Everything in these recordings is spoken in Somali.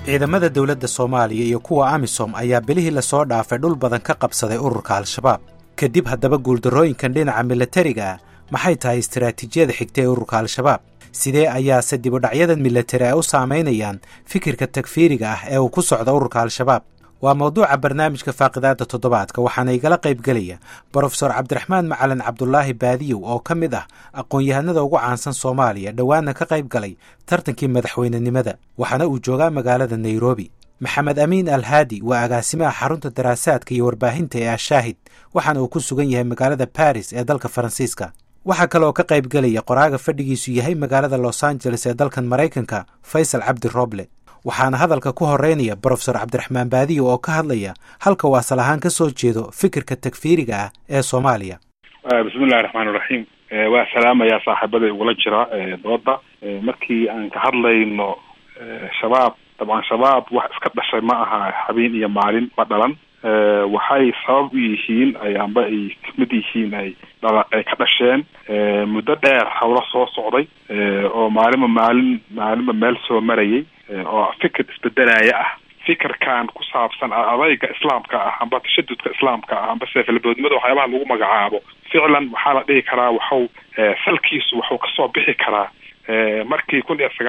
ciidamada dawladda Soomaaliya iyo kuwa AMISOM ayaa bilihii la soo dhaafay dhul badan ka qabsaday ururka Al-Shabaab. Kadib haddaba guuldarrooyinkan dhinaca militariga ah maxay tahay istiraatiijiyada xigta ee ururka Al-Shabaab? Sidee ayaa dib u dhacyadan militari ay u saameynayaan fikirka takfiiriga ah ee uu ku socdo ururka Al-Shabaab? waa mawduuca barnaamijka faaqidaada toddobaadka waxaana igala qayb galaya Professor Cabdiraxmaan Macalin Cabdullaahi Baadiyow oo ka mid ah aqoon-yahanada ugu caansan Soomaaliya dhowaana ka qayb galay tartankii madaxweynenimada waxaana uu joogaa magaalada Nairobi. Maxamed Amiin Al-Haadi waa agaasimaha xarunta daraasaadka iyo warbaahinta ee Ashaahid waxaana uu ku sugan yahay magaalada Paris ee dalka Faransiiska. waxaa kale oo ka qayb galaya qoraaga fadhigiisu yahay magaalada Los Angeles ee dalkan Maraykanka Faysal Cabdi Roble. waxaana hadalka ku horeynaya Professor Cabdiraxmaan Baadiyow oo ka hadlaya halka uu asal ahaan ka soo jeedo fikirka takfiiriga ah ee Soomaaliya. bismillaahir rahmaanir rahiim. waa salaamaya saaxiibada ugula jira dooda markii aan ka hadlayno shabaab طبعا shabaab wax iska dhashay ma aha habeen iyo maalin ma dhalan waxay sabab u yihiin ayaanba ay kamid yihiin ay ka dhasheen muddo dheer hawlo soo socday oo maalinba meel soo marayay oo fikir isbedelaya ah fikirkan ku saabsan adayga islaamka ah amba tashadudka islaamka ah amba seefalboodnimada waxyaabaha lagu magacaabo ficlan waxaa la dhihi karaa salkiisu wuxuu kasoo bixi karaa markii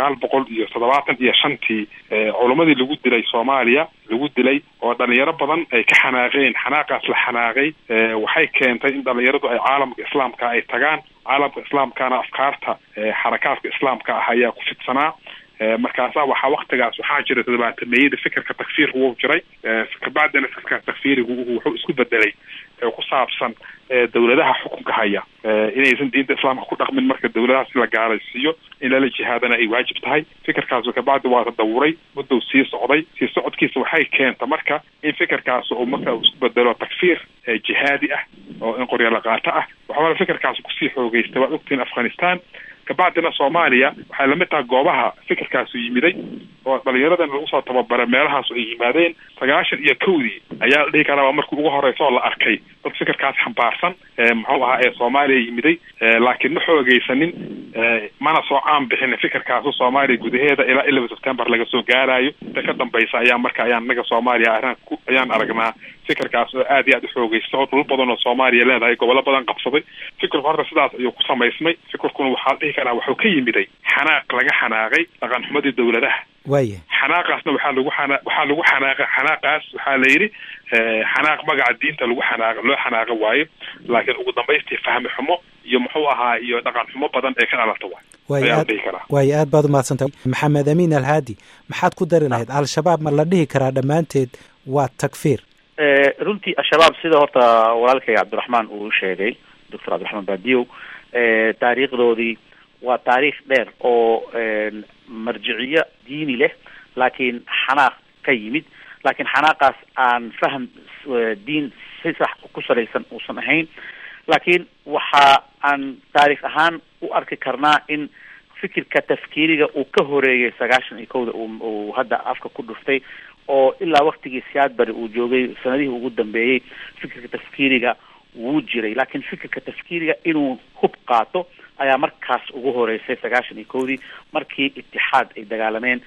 1975 culumadii lagu dilay Soomaaliya lagu dilay oo dhalinyaro badan ay ka xanaaqeen xanaaqaas la xanaaqay waxay keentay in dhalinyaradu ay caalamka islaamka ay tagaan caalamka islaamkana afkaarta xarakaadka islaamka ah ayaa ku fidsanaa markaasa waqtigaas waxaa jiray toddobaatameeyada fikirka takfiirka uu jiray kabacdina fikirka takfiirigu wuxuu isku bedelay ku saabsan dawladaha xukunka haya inaysan diinta islaamka ku dhaqmin marka dawladahaas la gaalaysiiyo in la jihaadana ay waajib tahay fikirkaas kabacdi waa tadawuray muddo sii socodkiisa waxay keentay marka in fikirkaas uu marka isku bedelo takfiir jihaadi ah oo in qoryo la qaato ah waxa fikirkaas ku sii xoogeystay waa ogtiin Afghanistan kabacdina Soomaaliya waxay la mid tahay goobaha fikirkaas yimiday oo dhalinyarada lagu soo tababaray meelahaas ay yimaadeen 91 ayaa la dhihi karaa markii ugu horeyso la arkay dad fikirkaas xambaarsan muxuu ahaa ee Soomaaliya yimiday laakiin ma xoogeysanin mana soo aan bixin fikirkaas Soomaaliya gudaheeda ilaa 11 September laga soo gaarayo ka dambaysa ayaa marka naga Soomaaliya ayaan aragnaa fikirkaas oo aad iyo aad u xoogeysto dhul badan oo Soomaaliya leedahay gobolo badan qabsaday fikirku horta sidaas ayuu ku sameysmay fikirkuna waxaa dhihi karaa wuxuu ka yimiday xanaaq laga xanaaqay dhaqan xumadii dawladaha xanaaqaasna waxaa lagu xanaaqaas waxaa la yiri xanaaq magaca diinta lagu loo xanaaqa waayo laakiin ugu dambeystii fahmi xumo iyo muxuu ahaa iyo dhaqan xumo badan ee ka dhalata way aad baad u mahadsantahay Maxamed Amiin Al-Haadi maxaad ku dari lahayd Al-Shabaab ma la dhihi karaa dhammaanteed waa takfiir runtii Al-Shabaab sida horta walaalkay Cabdiraxmaan uu sheegay Dr. Cabdiraxmaan Baadiyow taariikhdoodii waa taariikh dheer oo marjiciye diini leh laakiin xanaaq ka yimid laakiin xanaaqaas aan faham diin si sax ku salaysan uusan ahayn laakiin waxa aan taariikh ahaan u arki karnaa in fikirka tafkiiriga uu ka horeeyay 91 uu hadda afka ku dhuftay oo ilaa waqtigii Siyaad Barre uu joogay sanadihii ugu dambeeyay fikirka tafkiiriga wuu jiray laakiin fikirka tafkiiriga inuu hub qaato ayaa markaas ugu horeysay 91 markii itixaad ay dagaalameen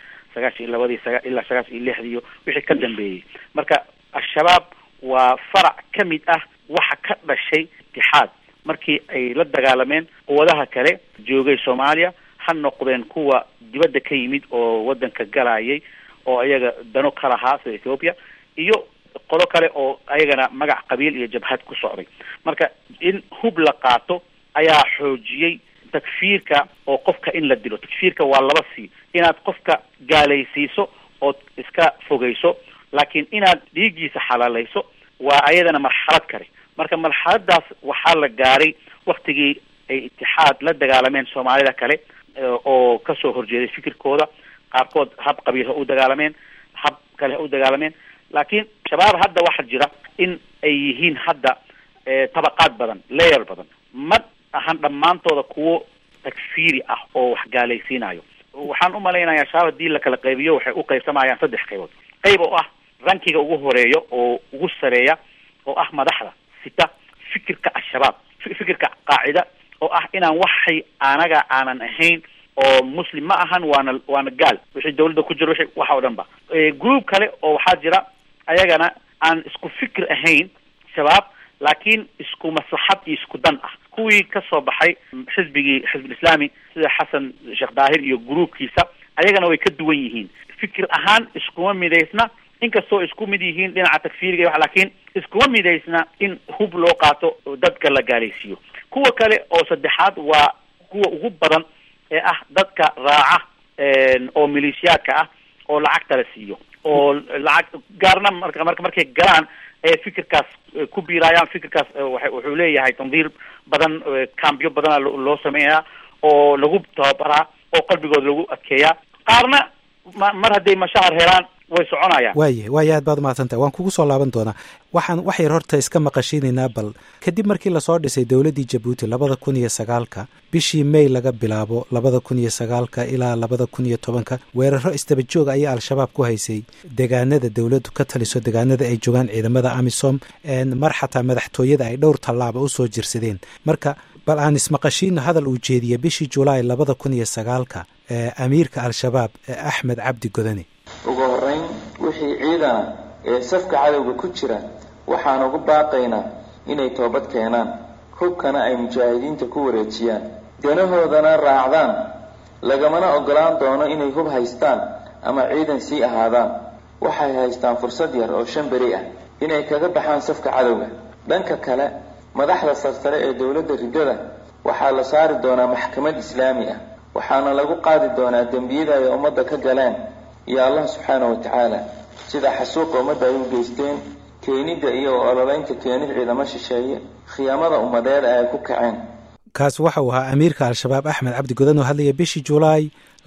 92 ilaa 96 wixii ka dambeeyay marka Al-Shabaab waa farac kamid ah waxa ka dhashay itixaad markii ay la dagaalameen quwadaha kale joogay Soomaaliya ha noqdeen kuwa dibadda ka yimid oo wadanka galayay oo ayaga dano kala ahaa sida Ethiopia iyo qolo kale oo ayagana magac qabiil iyo jabhad ku socday marka in hub la qaato ayaa xoojiyay takfiirka oo qofka in la dilo takfiirka waa laba si inaad qofka gaalaysiiso oo iska fogeyso laakiin inaad dhiigiisa xalaalayso waa ayadana marxalad kale marka marxaladaas waxaa la gaaray waqtigii ay itixaad la dagaalameen Soomaalida kale oo ka soo horjeeday fikirkooda qaarkood hab qabiil u dagaalameen hab kale u dagaalameen laakiin shabaab hadda waxa jira in ay yihiin hadda tabaqaad badan layer badan ma ahan dhamaantooda kuwo takfiiri ah oo wax gaalaysiinayo waxaan u maleynayaa shabaab hadii la kala qaybiyo waxay u qaybsamayaan 3 qaybood qayb oo ah rankiga ugu horeeyo oo ugu sareeya oo ah madaxda sita fikirka Al-Shabaab fikirka qaacida oo ah inaan waxay aanan ahayn oo muslim ma ahan waana gaal wixii dawladda ku jiro waxa oo dhan ba group kale oo waxaa jira ayagana aan isku fikir ahayn shabaab laakiin isku maslaxad iyo isku dan ah kuwii ka soo baxay xisbigii islaami sida xasan sheekh daahir iyo groupkiisa ayagana way ka duwan yihiin fikir ahaan iskuma midaysna inkastoo isku mid yihiin dhinaca takfiiriga wax laakiin iskuma midaysna in hub loo qaato dadka la gaalaysiiyo kuwa kale oo saddexaad waa kuwa ugu badan ee ah dadka raaca oo maleeshiyaadka ah oo lacagta la siiyo oo lacag gaarna markay galaan ee fikirkaas ku biirayaan fikirkaas wuxuu leeyahay tandiir badan kaambyo badana loo sameeyaa oo lagu tababaraa oo qalbigooda lagu adkeeyaa qaarna mar hadday mashahar helaan way soconayaan waaye aad baad umahadsantahay waan kugu soo laaban doonaa wax yar horta iska maqashiinaynaa bal kadib markii lasoo dhisay dowladdii Jabuuti 2009 bishii May laga bilaabo 2009 ilaa 2010 weeraro istabajoog ayaa al-shabaab ku haysay deegaanada dowladdu ka taliso deegaanada ay joogaan ciidamada AMISOM mar xataa madaxtooyada ay dhowr tallaabo u soo jirsadeen marka bal aan ismaqashiino hadal uu jeediyay bishii Juulaay 2009 amiirka al-shabaab Axmed Cabdi Godane ugu horeyn wixii ciidan ee safka cadawga ku jira waxaan ugu baaqaynaa inay toobad keenaan hubkana ay mujaahidiinta ku wareejiyaan danahoodana raacdaan lagamana ogolaan doono inay hub haystaan ama ciidan sii ahaadaan waxay haystaan fursad yar oo 5 beri ah inay kaga baxaan safka cadawga dhanka kale madaxda sarsare ee dawladda ridada waxaa la saari doonaa maxkamad islaami ah waxaana lagu qaadi doonaa dambiyada ay ummadda ka galeen iyo Allah subhanahu wa ta'ala sida xasuuqa ummadda ay u geysteen keenida iyo ololaynta keenid ciidamo shisheeye khiyaamada ummadeed ay ku kaceen kaas waxa uu ahaa amiirka al-shabaab Axmed Cabdi Godane oo hadlaya bishii Juulaay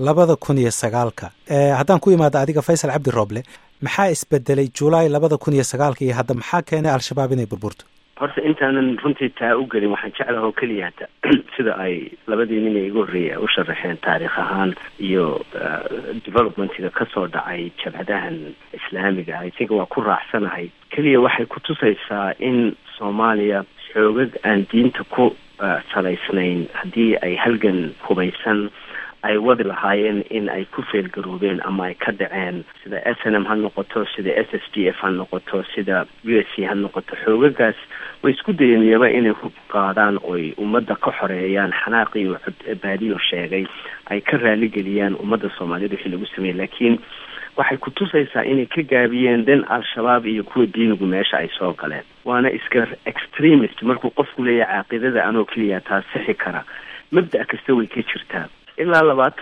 2009 haddaan ku imaado adiga Faysal Cabdi Roble maxaa isbedelay Juulaay 2009 iyo hadda maxaa keenay al-shabaab inay burburto horta intaanan runtii taa u gelin waxaan jeclahay oo keliya sida ay labadii nin ee igu horreeyay u sharaxeen taariikh ahaan iyo developmentiga ka soo dhacay jabhadahan islaamiga I think waa ku raacsanahay keliya waxay ku tusaysaa in Soomaaliya xoogag aan diinta ku salaysnayn haddii ay halgan hubaysan ay wadi lahaayeen in ay ku feelgaroobeen ama ay ka dhaceen sida SNM ha noqoto sida SSDF ha noqoto sida USC ha noqoto xoogagaas way isku dayeenayaba inay hub qaadaan oo ay ummadda ka xoreeyaan xanaaqii iyo baadiyo sheegay ay ka raali geliyaan ummadda Soomaaliyeed wixii lagu sameeyay laakiin waxay ku tusaysaa inay ka gaabiyeen dan al-shabaab iyo kuwa diinigu meesha ay soo galeen waana iska extremist markuu qofku leeyahay caaqidada anoo keliya taa sixi kara mabda kasta way ka jirtaa ilaa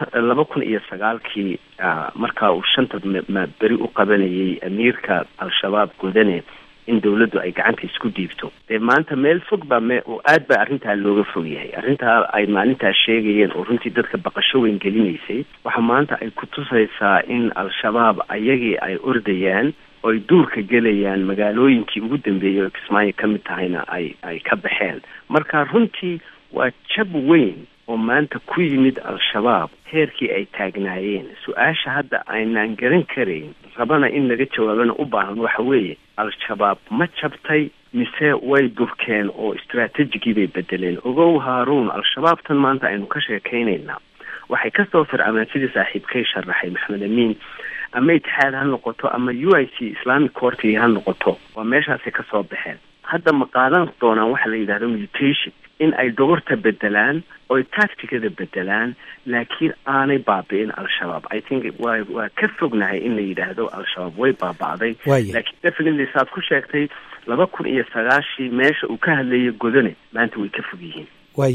2009 markaa uu 5 beri u qabanayay amiirka al-shabaab Godane in dawladdu ay gacanta isku dhiibto maanta meel fog baa oo aad ba arrintaa looga fog yahay arrintaa ay maalintaa sheegayeen oo runtii dadka baqasho weyn gelinaysay waxa maanta ay ku tusaysaa in al-shabaab ayagii ay ordayaan oo ay duurka gelayaan magaalooyinkii ugu dambeeyay oo Kismaayo ka mid tahayna ay ka baxeen marka runtii waa jab weyn oo maanta ku yimid al-shabaab heerkii ay taagnaayeen su-aasha hadda aynaan garan karayn rabana in laga jawaabana u baahan waxa weeye al-shabaab ma jabtay mise way durkeen oo istaraatiijigii bay bedeleen ogow Haaruun al-shabaabtan maanta aynu ka sheekaynaynaa waxay ka soo fircameen sidii saaxiibkay sharaxay Maxamed Amiin ama itixaad ha noqoto ama UIC Islamic Court ha noqoto waa meeshaasi ka soo baxeen hadda ma qaadan doonaan waxa la yiraahdo mutation in ay doorta bedelaan oo tacticada bedelaan laakiin aanay baabi'in al-shabaab I think waa ka fognahay in la yiraahdo al-shabaab way baaba'day laakiin definitely saad ku sheegtay 2009 meesha uu ka hadlayay Godane maanta way ka fog yihiin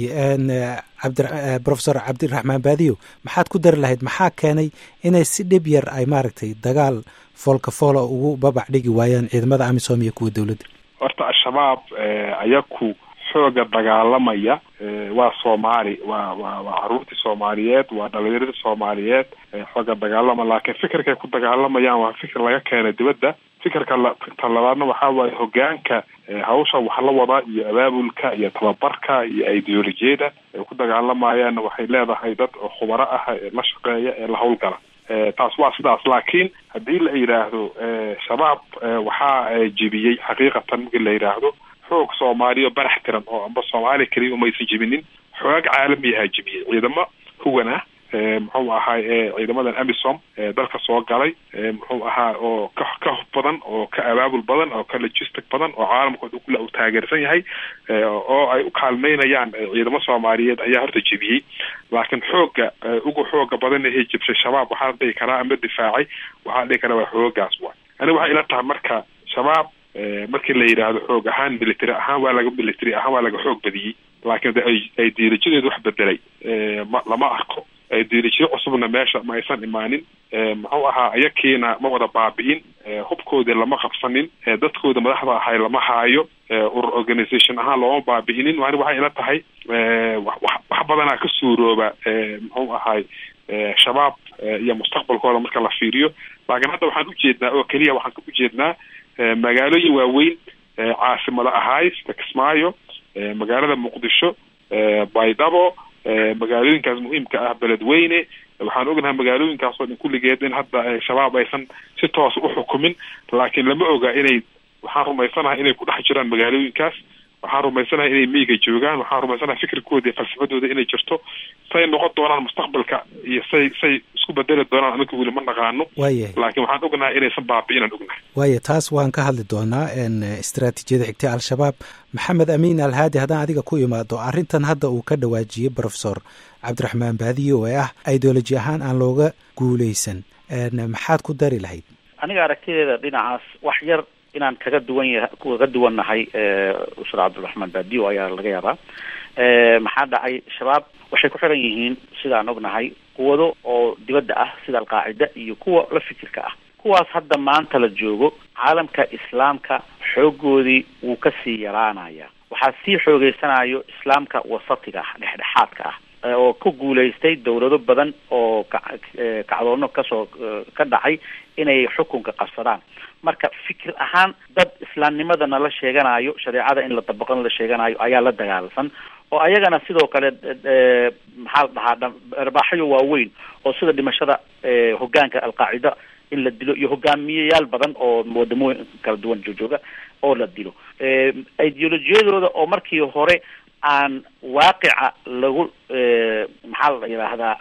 Professor Cabdiraxmaan Baadiyo maxaad ku dari lahayd maxaa keenay inay si dhib yar ay maaragtay dagaal foolka ugu babac dhigi waayaan ciidamada AMISOM iyo kuwa dawladda horta al-shabaab ayaku xooga dagaalamaya waa Soomaali waa caruurtii Soomaaliyeed waa dhalinyarada Soomaaliyeed xooga dagaalama laakiin fikirka ku dagaalamayaan waa fikir laga keenay dibadda fikirka labaadna waxa waaye hogaanka hawsha waxa la wada iyo abaabulka iyo tababarka iyo ideolojiyada ku dagaalamayaan waxay leedahay dad khubaro ah ee la shaqeeya ee la hawlgala taas waa sidaas laakiin haddii la yiraahdo shabaab waxaa jibiyay xaqiiqatan markii la yiraahdo xoog Soomaaliya barax tiran oo amba Soomaali kaliya uma aysan jibinin xoog caalami ah jibiyay ciidamo huwana muxuu ahaay ciidamadan amisom dalka soo galay muxuu ahaa oo ka hub badan oo ka abaabul badan oo ka logistic badan oo caalamkooda kula uu taageersan yahay oo ay u kaalmeynayaan ciidamo Soomaaliyeed ayaa horta jebiyey laakiin ugu xooga badan ee jebshay shabaab waxaa dhici karaa ama difaacay waxaa dhici karaa waa xoogaas ani waxay ila tahay marka shabaab markii la yiraahdo xoog ahaan military ahaan waa laga xoog badiyay laakiin ay diirijadeedu wax bedelay lama arko ay diirijiyo cusubna meesha ma aysan imaanin muxuu ahaa ayakiina ma wada baabi'in hubkooda lama qabsanin dadkooda madaxda ahay lama haayo organization ahaan looma baabi'inin waxay ila tahay wax badanaa ka suurooba muxuu ahay shabaab iyo mustaqbalkooda marka la fiiriyo laakiin hadda waxaan ujeednaa oo keliya waxaan ku jeednaa magaalooyin waaweyn caasimada ahaay sida Kismaayo magaalada Muqdisho Baydhabo magaalooyinkaas muhiimka ah beledweyne waxaan ognahay magaalooyinkaas oo dhan kulligeed in hadda shabaab aysan si toos u xukumin laakiin lama oga inay waxaan rumaysanahay inay ku dhex jiraan magaalooyinkaas waxaan rumaysanahay inay miyiga joogaan waxaan rumaysanahay fikirkooda iyo falsafadooda inay jirto say noqon doonaan mustaqbalka iyo say isku bedeli doonaan anaga weli ma naqaano laakiin waxaan ognahay inaysan baabi'inaan ognahay waaye taas waan ka hadli doonaa istaraatiijiyada xigtay al-shabaab maxamed amiin alhaadi haddaan adiga ku imaado arrintan hadda uu ka dhawaajiyey professor cabdiraxmaan baadiyo oo ah ideology ahaan aan looga guuleysan maxaad ku dari lahayd aniga aragtideeda dhinacaas wax yar inaan kaga duwannahay usra cabdiraxmaan baadiyo ayaa laga yaabaa maxaa dhacay shabaab waxay ku xiran yihiin sidaan ognahay quwado oo dibadda ah sida alqaacida iyo kuwa la fikirka ah kuwaas hadda maanta la joogo caalamka islaamka xoogoodii wuu ka sii yaraanaya waxaa sii xoogeysanayo islaamka wasatiga ah dhexdhexaadka ah oo ku guulaystay dawlado badan oo kacdoono ka dhacay inay xukunka qabsadaan marka fikir ahaan dad islaamnimadana la sheeganayo shareecada in la dabaqana la sheeganayo ayaa la dagaalsan oo ayagana sidoo kale maxaa la dhahaa arbaaxyo waaweyn oo sida dhimashada hogaanka alqaacida in la dilo iyo hogaamiyeyaal badan oo wadamooyin kala duwan jooga oo la dilo ideolojiyadooda oo markii hore aan waaqica lagu maxaa la yidhaahdaa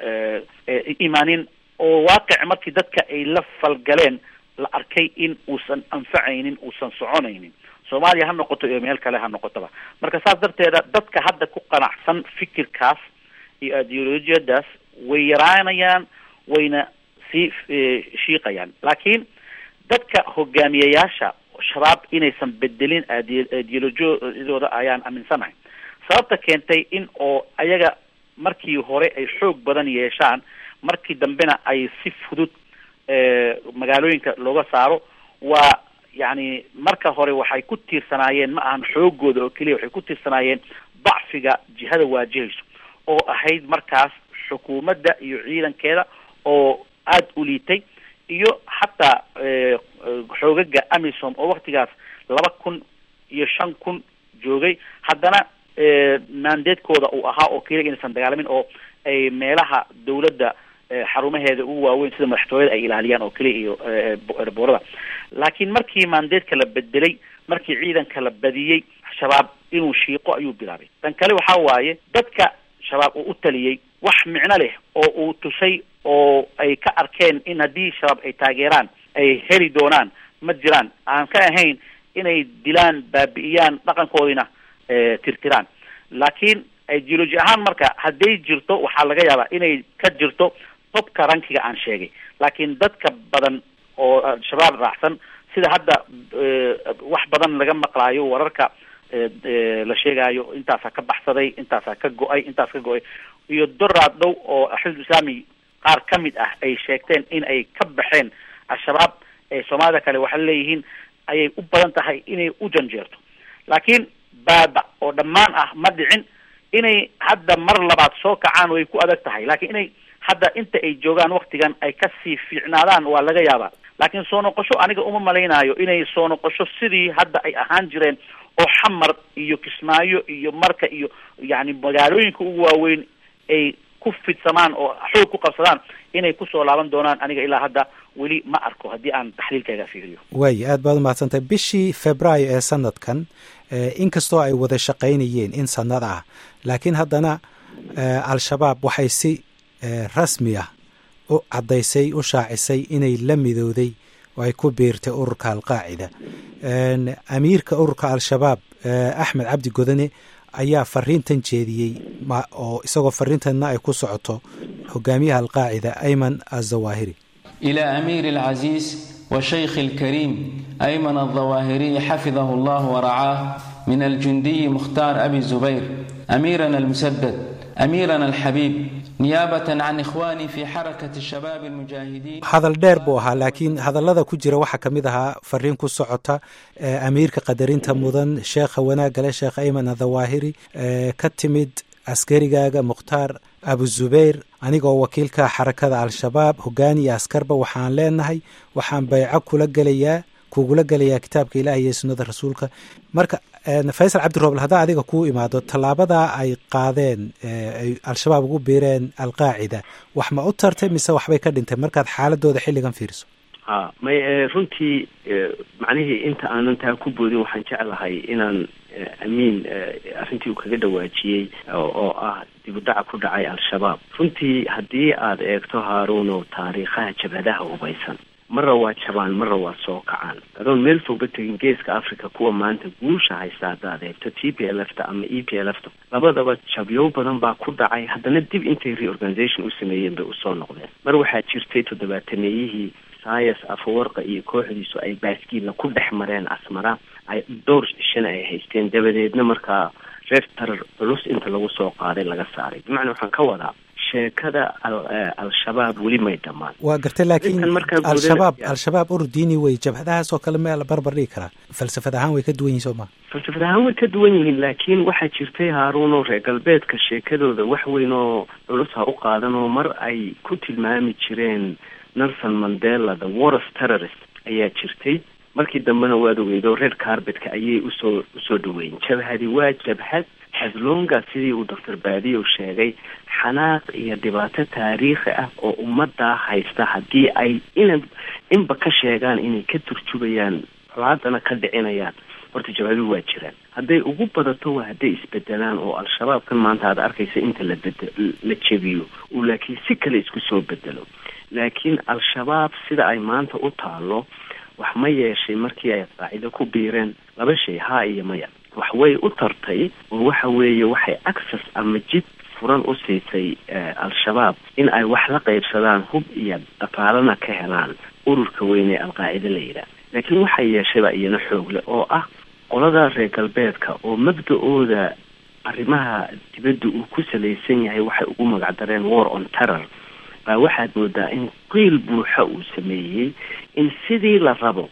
imaanin oo waaqic markii dadka ay la falgaleen la arkay in uusan anfacaynin uusan soconaynin Soomaaliya ha noqoto iyo meel kale ha noqotaba marka saas darteeda dadka hadda ku qanacsan fikirkaas iyo ideolojiyadaas way yaraanayaan wayna sii shiiqayaan laakiin dadka hogaamiyeyaasha shabaab inaysan bedelin ideolojiyadooda ayaan aaminsanahay sababta keentay in oo ayaga markii hore ay xoog badan yeeshaan markii dambena ay si fudud magaalooyinka looga saaro waa yani marka hore waxay ku tiirsanaayeen ma ahan xoogooda oo keliya waxay ku tiirsanaayeen dacfiga jihada waajihayso oo ahayd markaas xukuumadda iyo ciidankeeda oo aada u liitay iyo xataa xoogaga amisom oo waktigaas 2,500 joogay haddana mandatekooda uu ahaa oo keliya inaysan dagaalamin oo ay meelaha dawladda xarumaheeda ugu waaweyn sida madaxtooyada ay ilaaliyaan oo keliya iyo boorada laakiin markii mandatka la bedelay markii ciidanka la badiyey shabaab inuu shiiqo ayuu bilaabay tan kale waxaa waaye dadka shabaab uu u taliyey wax micno leh oo uu tusay oo ay ka arkeen in haddii shabaab ay taageeraan ay heli doonaan ma jiraan aan ka ahayn inay dilaan baabi'iyaan dhaqankoodina tirtiraan laakiin ideology ahaan marka hadday jirto waxaa laga yaabaa inay ka jirto topka rankiga aan sheegay laakiin dadka badan oo shabaab raacsan sida hadda wax badan laga maqlaayo wararka la sheegaayo intaasaa ka baxsaday intaasaa ka go-ay iyo doraad dhow oo xisb islaami qaar ka mid ah ay sheegteen in ay ka baxeen al-shabaab soomaalida kale waxay leeyihiin ayay u badan tahay inay u janjeerto laakiin baaba oo dhammaan ah ma dhicin inay hadda mar labaad soo kacaan way ku adag tahay laakiin inay hadda inta ay joogaan waktigan ay kasii fiicnaadaan waa laga yaabaa laakiin soo noqosho aniga uma malaynayo inay soo noqosho sidii hadda ay ahaan jireen oo xamar iyo kismaayo iyo marka iyo yani magaalooyinka ugu waaweyn ay ku fidsamaan oo xoog ku qabsadaan inay kusoo laaban doonaan aniga ilaa hadda weli ma arko haddii aan taxliilkayga fiiriyo waay aad baad umahadsantahay bishii Febraayo ee sanadkan inkastoo ay wada shaqaynayeen in sanad ah laakiin haddana al-shabaab waxay si rasmi ah u caddaysay u shaacisay inay la midowday oo ay ku biirtay ururka alqaacida. amiirka ururka al-shabaab axmed cabdi godane ayaa fariintan jeediyey oo isagoo fariintanna ay ku socoto hogaamiyaha alqaacida ayman azawahiri. إلى أمير العزيز وشيخ الكريم أيمن الظواهري حفظه الله ورعاه من الجندي مختار أبي الزبير أميرنا المسدد أميرنا الحبيب نيابة عن إخواني في حركة الشباب المجاهدين. هذا الدير بوها لكن هذا الذي كجرا waxa kamid aha fariin ku socota amiirka qadarinta mudan sheekha wanaagale sheekh Ayman Adawahiri ka timid askarigaaga Mukhtaar Abu Zubayr anigoo wakiilka xarakada al-shabaab hogaaniya askarba waxaan leenahay waxaan bay'o kugula galayaa kitaabka Ilaahay iyo sunnada rasuulka. marka Faysal Cabdi Rooble hadaa adiga ku imaado talaabada ay qaadeen ay al-shabaab ugu biireen al-qaacida wax ma u tartay mise waxbay ka dhintay markaad xaaladooda xilligan fiiriso? may runtii macnaheedu inta aanan taa ku boodin waxaan jeclahay inaan amiin arrintii uu kaga dhawaajiyey oo ah dib u dhac ku dhacay al-shabaab. runtii haddii aad eegto Haaruun oo taariikhaha jabhadaha hubaysan marra waa jabaan marra waa soo kacaan adoon meel fogba tegin geeska Afrika kuwa maanta guusha haysta haddaad eegto TPLF-ta ama EPLF-ta labadaba jabyo badan baa ku dhacay haddana dib intay reorganization u sameeyeen bay usoo noqdeen. mar waxaa jirtay 70-meeyihii Sayas Afwarqa iyo kooxdiisu ay baaskiil ku dhex mareen Asmara ay door shan ay haysteen dabadeedna markaa reer tarar culus inta lagu soo qaaday laga saaray. macna waxaan ka wadaa sheekada al-shabaab weli may dhamaan. waa gartay laakiin al-shabaab urdiini way jabhadahaas oo kale meel barbar dhigi karaa falsafad ahaan way ka duwan yihiin Soomaa. falsafad ahaan way ka duwan yihiin laakiin waxaa jirtay Haaruun oo reer galbeedka sheekadooda wax weyn oo culus ha u qaadan oo mar ay ku tilmaami jireen Nelson Mandela the worst terrorist ayaa jirtay. markii dambena waad ogeydo red carpetka ayay usoo dhaweeyeen. jabhadi waa jabhad hadloonga sidii uu Dr. Baadiyo sheegay xanaaq iyo dhibaato taariikhi ah oo ummadda haysta haddii ay inba ka sheegaan inay ka turjubayaan colaadana ka dhicinayaan horta jabhadu waa jiraan. hadday ugu badato waa hadday isbedelaan oo al-shabaab kan maanta aad arkaysa inta la jebiyo uu laakiin si kale isku soo bedelo. laakiin al-shabaab sida ay maanta u taalo wax ma yeeshay markii ay qaacido ku biireen laba shay haa iyo maya. wax way u tartay oo waxa weeye waxay access ama jid furan u siisay al-shabaab in ay wax la qaybsadaan hub iyo dhaqaalana ka helaan ururka weyn ee al-qaacida la yidhaah. laakiin waxay yeeshayba iyana xoog leh oo ah qolada reer galbeedka oo mabda-ooda arrimaha dibadda uu ku salaysan yahay waxay ugu magacdareen war on terror. waxaad moodaa in qiil buuxa uu sameeyey in sidii la rabo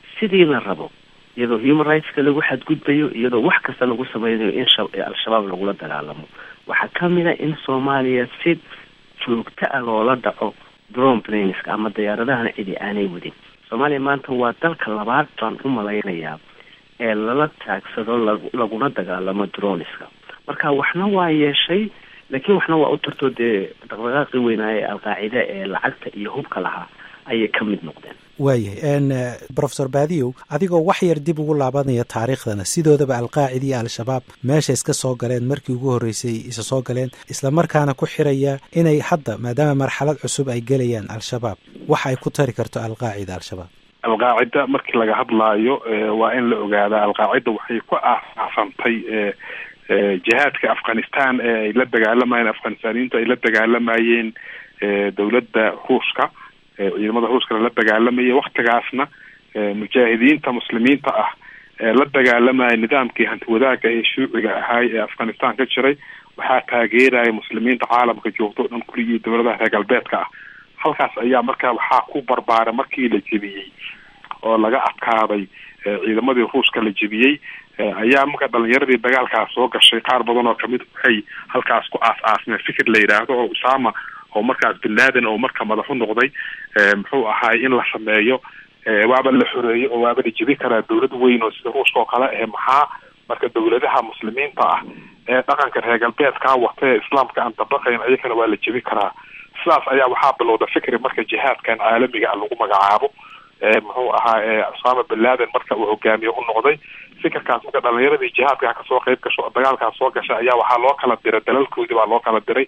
iyadoo human rightska lagu xadgudbayo iyadoo wax kasta lagu samaynayo in al-shabaab lagula dagaalamo. waxaa ka mid a in Soomaaliya si joogto ah loola dhaco drone planeska ama diyaaradahana cidi aanay wadin. Soomaaliya maanta waa dalka labaad baan u malaynayaa ee lala taagsado laguna dagaalamo droneska. marka waxna waa yeeshay laakiin waxna waa u tarto dee dhaqdhaqaaqii weynaaye al-qaacida ee lacagta iyo hubka lahaa ayay ka mid noqdeen. waayahay Professor Baadiyo adigoo wax yar dib ugu laabanaya taariikhdana sidoodaba al-qaacida iyo al-shabaab meesha iska soo galeen markii ugu horreysay isa soo galeen isla markaana ku xiraya inay hadda maadaama marxalad cusub ay gelayaan al-shabaab waxa ay ku tari karto al-qaacida al-shabaab. al-qaacida markii laga hadlaayo waa in la ogaadaa al-qaacida waxay ku aasantay jihaadka Afghanistan ay la dagaalamayeen Afghanistaaniintu ay la dagaalamayeen dawladda Ruushka ciidamada Ruushka la dagaalamayay waqtigaasna mujaahidiinta muslimiinta ah la dagaalamay nidaamkii hanti wadaaga ee shuuciga ahaa ee Afghanistan ka jiray waxaa taageeraya muslimiinta caalamka joogto dhan kulligii dawladaha reer galbeedka ah. halkaas ayaa markaa waxaa ku barbaaray markii la jebiyey oo laga adkaaday ciidamadii Ruushka la jebiyey ayaa marka dhalinyaradii dagaalkaas soo gashay qaar badan oo kamid waxay halkaas ku aas-aasmeen fikir la yiraahdo oo Usama oo markaas bin Laden oo marka madax u noqday muxuu ahaay in la sameeyo waaba la xoreeyo oo waaba la jebi karaa dawlad weyn oo sida Ruushka oo kale maxaa marka dawladaha muslimiinta ah ee dhaqanka reer galbeedka wata ee islaamka aan dabaqayn ayagana waa la jebi karaa. sidaas ayaa waxaa bilowday fikri marka jihaadkan caalamiga lagu magacaabo muxuu ahaa Usama bin Laden marka uu hogaamiye u noqday. fikirkaas marka dhalinyaradii jihaadka ka soo qayb gasho dagaalkaas soo gashay ayaa waxaa loo kala diray dalalkoodii baa loo kala diray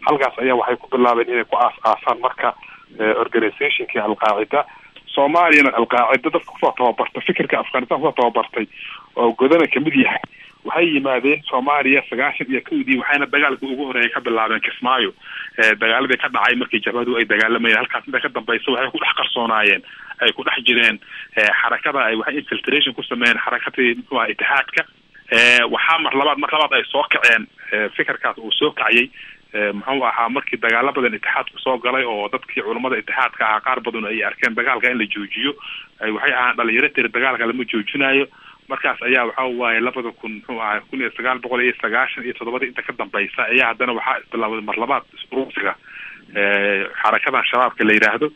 halkaas ayaa waxay ku bilaabeen inay ku aas-aasaan marka organizationkii alqaacida soomaaliyana alqaacida dadka kusoo tababartay fikirka afghanistan kusoo tababartay oo godana kamid yahay waxay yimaadeen Soomaaliya 91 waxayna dagaalka ugu horeeyay ka bilaabeen Kismaayo dagaaladii ka dhacay markii jabhadu ay dagaalamayeen halkaas inta ka dambeysay waxay ku dhex qarsoonaayeen ay ku dhex jireen xarakada ay waxay infiltration ku sameeyeen xarakadii Itixaadka waxa mar labaad ay soo kaceen fikirkaas uu soo kacay muxuu ahaa markii dagaalo badan Itixaadku soo galay oo dadkii culimada Itixaadka ah qaar badan ay arkeen dagaalka in la joojiyo ay waxay ahaan dhalinyaro tir dagaalka lama joojinayo markaas ayaa waxa waaye 1997 inta ka dambaysa ayaa haddana waxa bilaabay mar labaad isbuursiga xarakada shabaabka la yiraahdo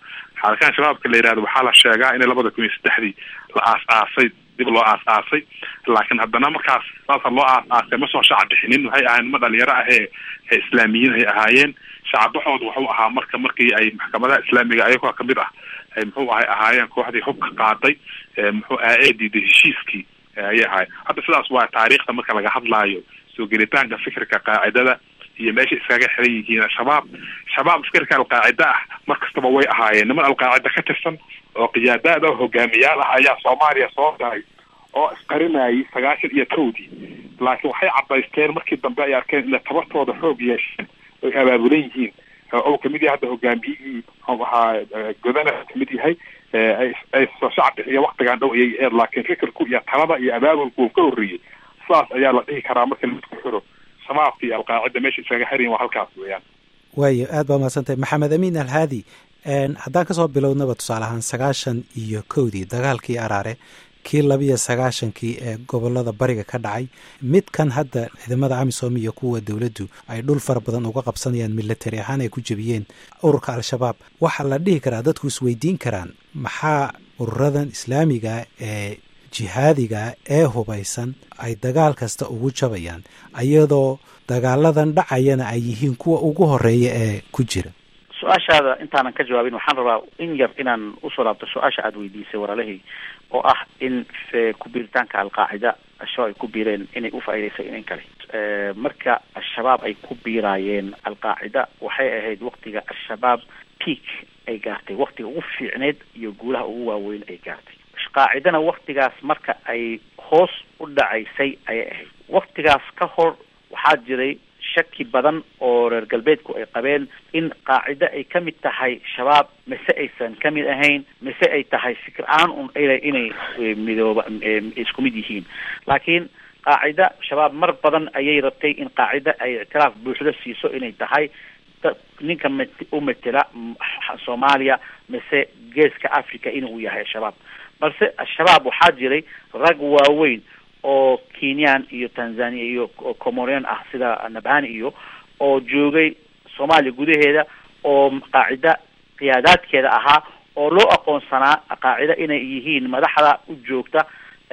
waxaa la sheegaa in 2003 la aas-aasay dib loo aas-aasay laakiin haddana markaas saas loo aas-aasay ma soo shacab bixinin waxay ahaayeen dhalinyaro ah ee islaamiyiin ay ahaayeen shacabahoodu wuxuu ahaa markii ay maxkamadaha islaamiga ayagoo kamid ah ay muxuu ahaayeen kooxdii hubka qaaday muxuu ahaayay heshiiskii ayay ahaay hadda sidaas waa taariikhda marka laga hadlaayo soo gelitaanka fikirka qaacidada iyo meesha iskaga xiran yihiin shabaab fikirka alqaacida ah markastaba way ahaayeen niman alqaacida ka tirsan oo qiyaadada hogaamiyaal ah ayaa Soomaaliya soo galay oo isqarinayay 91 laakiin waxay cadaysteen markii dambe ay arkeen in tabartooda xoog yeesheen ay abaabulan yihiin oo kamid yahay hogaamiyihii waxa godana kamid yahay ay soo shacab iyo waqtigan dhow ay laakiin fikirku iyo talada iyo abaabulku ka horreeyay saas ayaa la dhihi karaa marka la isku xiro shabaabkii alqaacida meesha isaga xiran waa halkaas weeyaan waayo aad baa mahadsantahay maxamed amiin alhaadi haddaan kasoo bilownaba tusaale ahaan 91 dagaalkii Araare kii 92 ee gobolada bariga ka dhacay midkan hadda ciidamada AMISOM iyo kuwa dawladdu ay dhul far badan uga qabsanayaan military ahaan ay ku jabiyeen ururka al-shabaab waxa la dhihi karaa dadku isweydiin karaan maxaa ururadan islaamiga ee jihaadiga ee hubaysan ay dagaal kasta ugu jabayaan iyadoo dagaaladan dhacayana ay yihiin kuwa ugu horeeya ee ku jira su-aashaada intaanan ka jawaabin waxaan rabaa in yar inaan usoo laabto su-aasha aada weydiisay walaalahey oo ah in ku biiritaanka alqaacida al-shabaab ay ku biireen inay u faa'iidaysay in kale marka al-shabaab ay ku biiraayeen alqaacida waxay ahayd waqtiga al-shabaab peak ay gaartay waqtiga ugu fiicneed iyo guulaha ugu waaweyn ay gaartay qaacidana waqtigaas marka ay hoos u dhacaysay ayay ahayd waqtigaas ka hor waxaa jiray shaki badan oo reer galbeedku ay qabeen in qaacida ay ka mid tahay shabaab mise aysan ka mid ahayn mise ay tahay fikir aan inay midooba isku mid yihiin laakiin qaacida shabaab mar badan ayay rabtay in qaacida ay ictiraaf buuxda siiso inay tahay ninka u matela Soomaaliya mise geeska Africa inuu yahay shabaab balse al-shabaab waxaa jiray rag waaweyn oo Kenyan iyo Tanzania iyo Comorian ah sida Nabhani iyo oo joogay Soomaaliya gudaheeda oo qaacida qiyaadaadkeeda ahaa oo loo aqoonsanaa qaacida inay yihiin madaxda u joogta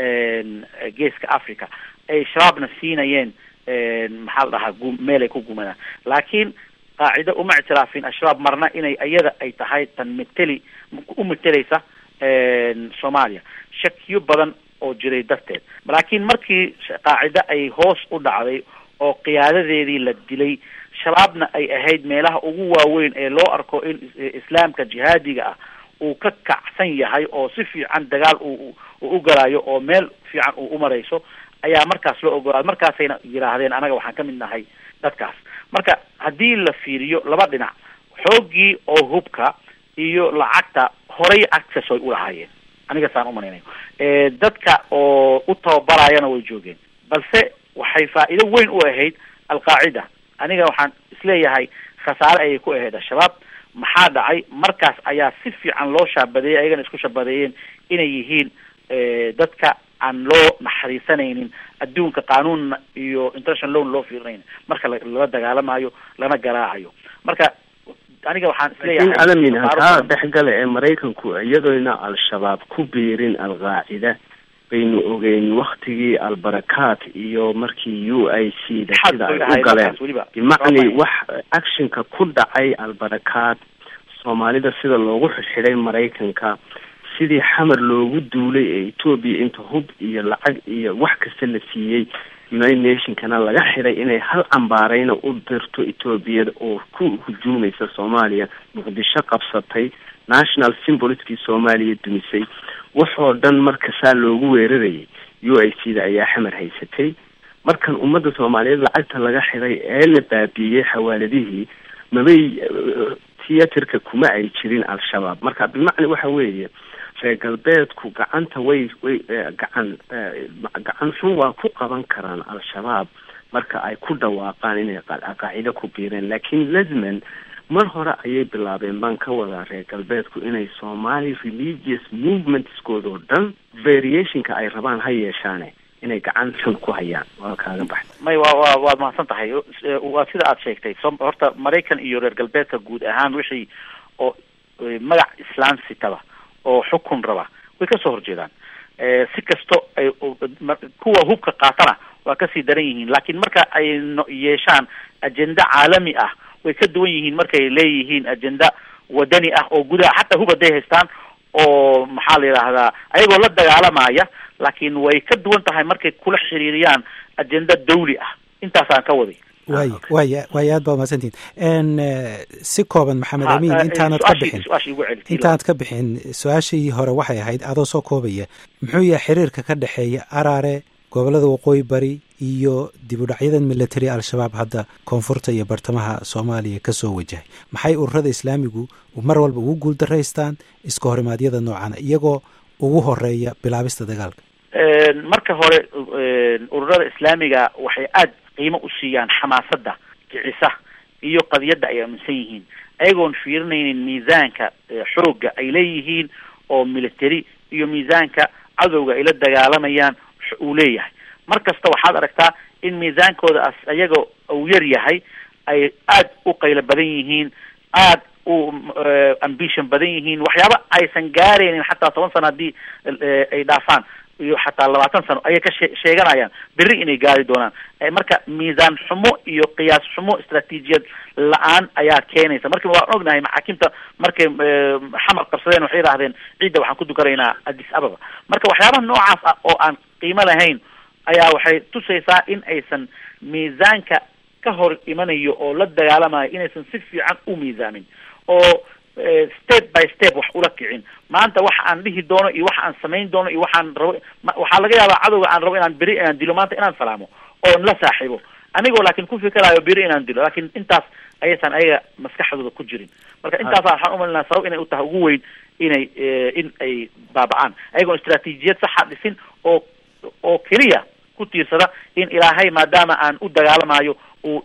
geeska Africa ay shabaabna siinayeen maxaa la dhahaa meel ay ku gumanaan laakiin qaacida uma ictiraafin al-shabaab marna inay iyada ay tahay tan metelaysa Soomaaliya shakiyo badan oo jiray darteed laakiin markii qaacida ay hoos u dhacday oo qiyaadadeedii la dilay shabaabna ay ahayd meelaha ugu waaweyn ee loo arko in islaamka jihaadiga ah uu ka kacsan yahay oo si fiican dagaal uu u galaayo oo meel fiican uu u marayso ayaa markaas loo ogolaaday markaasayna yiraahdeen anaga waxaan ka mid nahay dadkaas marka haddii la fiiriyo laba dhinac xooggii oo hubka iyo lacagta horay access ay u lahaayeen aniga saan u malaynayo dadka oo u tababarayana way joogeen balse waxay faa'iido weyn u ahayd alqaacida aniga waxaan isleeyahay khasaare ayay ku ahayd al-shabaab maxaa dhacay markaas ayaa si fiican loo shaabadeeyay ayagana isku shabadeeyeen inay yihiin dadka aan loo naxariisanaynin adduunka qaanuun iyo international law loo fiirinayn marka lala dagaalamayo lana garaacayo marka aniga waxaan isleeyahay alamin hataa dhexgale ee Mareykanku iyadoona al-shabaab ku biirin al-qaacida baynu ogeyn waqtigii al-barakaat iyo markii UIC sida ay u galeen bimacni wax actionka ku dhacay al-barakaat Soomaalida sida loogu xidhay Mareykanka sidii xamar loogu duulay ee Ethiopia inta hub iyo lacag iyo wax kasta la siiyay united nationkana laga xiray inay hal cambaarayna u dirto etoobiyada oo ku hujuumaysa soomaaliya, muqdisho qabsatay, national symbolskii soomaaliya dumisay, waxoo dhan markasaa loogu weerarayay UIC da ayaa xamar haysatay. markan ummadda soomaaliyeed lacagta laga xiray ee la baabiiyey xawaaladihii mabay theaterka kuma ay jirin al-shabaab. marka bilmacna waxa weeye reer galbeedku gacanta way gacan xun waa ku qaban karaan al-shabaab marka ay ku dhawaaqaan inay qaacido ku biireen, laakiin lazman mar hore ayay bilaabeen baan ka wadaa reer galbeedku inay Somali religious movementskooda oo dhan variationka ay rabaan ha yeeshaane inay gacan xun ku hayaan. waa kaaga baxay may waad mahadsan tahay. waa sida aad sheegtay, horta Maraykan iyo reer galbeedka guud ahaan wixii oo magac islaam sitaba oo xukun raba way ka soo horjeedaan. si kasto ay kuwa hubka qaatana waa ka sii daran yihiin, laakiin marka ay yeeshaan agenda caalami ah way ka duwan yihiin markay leeyihiin agenda wadani ah oo gudaha xataa hub haday haystaan oo maxaa la yidhaahdaa ayagoo la dagaalamaya, laakiin way ka duwan tahay markay kula xiriiriyaan agenda dawli ah. intaasaan ka waday. way aad baa mahadsantihiin. si kooban maxamed amiin, intaanad ka bixin su-aashii hore waxay ahayd adoo soo koobaya, muxuu yahay xiriirka ka dhexeeya araare, gobolada waqooyi bari iyo dib u dhacyadan military al-shabaab hadda koonfurta iyo bartamaha Soomaaliya ka soo wajahay? maxay ururada islaamigu mar walba ugu guuldaraystaan iska horimaadyada noocan iyagoo ugu horeeya bilaabista dagaalka? marka hore ururada islaamiga waxay aad qiimo u siiyaan xamaasadda kicisa iyo qadiyadda ay aaminsan yihiin, ayagoon fiirinaynin miisaanka xoogga ay leeyihiin oo military iyo miisaanka cadowga ay la dagaalamayaan uu leeyahay. mar kasta waxaad aragtaa in miisaankooda ayaga uu yar yahay, ay aad u qaylo badan yihiin, aad u ambition badan yihiin, waxyaaba aysan gaaraynin xataa 10 sano haddii ay dhaafaan iyo xataa 20 sano ayay ka sheeganayaan berri inay gaari doonaan. marka miisaan xumo iyo qiyaas xumo istaraatiijiyad la-aan ayaa keenaysa. marka waan ognahay maxaakiimta markay xamar qabsadeen waxay yidhaahdeen ciidda waxaan ku dukanaynaa Addis Ababa. marka waxyaabaha noocaas ah oo aan qiimo lahayn ayaa waxay tusaysaa in aysan miisaanka ka hor imanayo oo la dagaalamayo inaysan si fiican u miisaamin oo step by step wax ula kicin. maanta waxa aan dhihi doono iyo waxa aan samayn doono iyo waxaan rabo, waxaa laga yaabaa cadowga aan rabo inaan beri inaan dilo maanta inaan salaamo oo la saaxiibo anigoo laakiin ku fikirayo beri inaan dilo, laakiin intaas ayaysan ayaga maskaxdooda ku jirin. marka intaas waxaan u malinaa sabab inay u tahay ugu weyn inay in ay baaba'aan ayagoo istaraatiijiyad saxa dhisin oo keliya ku tiirsada in ilaahay maadaama aan u dagaalamayo uu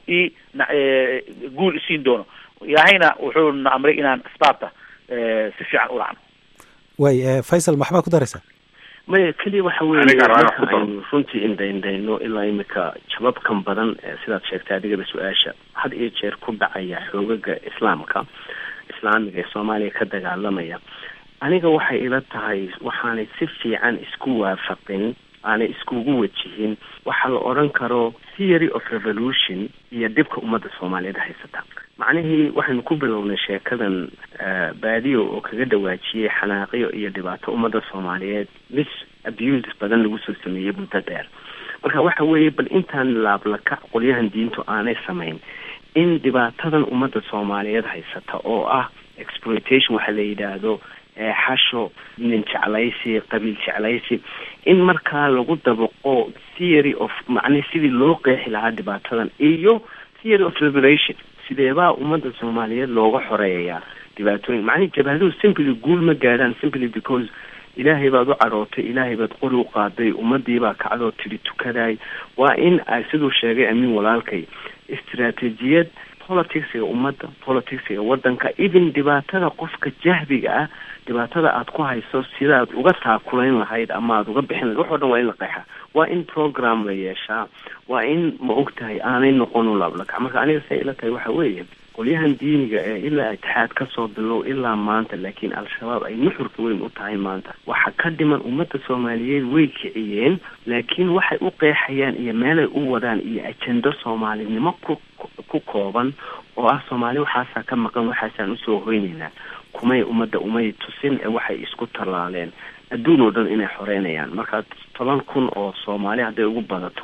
guul isiin doono. ilaahayna wuxuu na amray inaan asbaabta si fiican u raacno. Faisal maxbaa ku daraysaa? maya keliya waxa weeye marka aynu runtii indayno ilaa imika jababkan badan sidaad sheegtay adigaba su-aasha had iyo jeer ku dhacaya xoogaga islaamiga ee Soomaaliya ka dagaalamaya, aniga waxay ila tahay waxaanay si fiican isku waafaqin, aanay iskugu wajihin waxa la oran karo theory of revolution iyo dibka ummadda Soomaaliyeed haysata. macnihii waxaynu ku bilownay sheekadan baadiyo oo kaga dhawaajiyay xanaaqiyo iyo dhibaato ummadda Soomaaliyeed mis abuse badan lagu soo sameeyay muddo dheer. marka waxa weeye bal intaan laablaka qolyahan diintu aanay samayn in dhibaatadan ummadda Soomaaliyeed haysata oo ah exploitation waxa la yiraahdo xasho, nin jeclaysi, qabiil jeclaysi, in markaa lagu dabaqo theory of macne sidii loo qeexi lahaa dhibaatadan iyo theory of liberation sideebaa ummadda Soomaaliyeed looga xoreeyaa dhibaatooyin. macne jabhaduhu simply guul ma gaadhaan simply because ilaahay baad u carootay, ilaahay baad qori u qaaday, ummadii baa kacdoo tiri tukaday. waa in ay siduu sheegay amiin walaalkay istiraatiijiyad politics-ga ummadda, politics-ga wadanka, even dhibaatada qofka jahbiga ah, dhibaatada aad ku hayso sidaad uga taakulayn lahayd ama aad uga bixin lahayd waxoo dhan waa in la qeexaa. waa in program la yeeshaa, waa in ma ogtahay aanay noqon lablaka. marka aniga say ila tahay waxa weeye qolyahan diiniga ee ilaa itixaad ka soo bilow ilaa maanta, laakiin al-shabaab ay nuxurka weyn u tahay maanta. waxa ka dhiman ummadda Soomaaliyeed way kiciyeen, laakiin waxay u qeexayaan iyo meelay u wadaan iyo ajenda Soomaalinimo ku kooban oo ah Soomaali waxaasaa ka maqan, waxaasaan usoo hoynaynaa. kumay ummadda umay tusin ee waxay isku talaaleen adduun oo dhan inay xoreynayaan. marka 10,000 oo Soomaali hadday ugu badato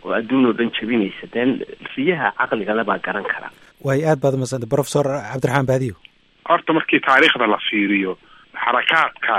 oo adduun oo dhan jabinaysa den fiyaha caqliga la baa garan kara. way aad baad umadsantay Professor Cabdiraxmaan Baadiyo. horta markii taariikhda la fiiriyo xarakaadka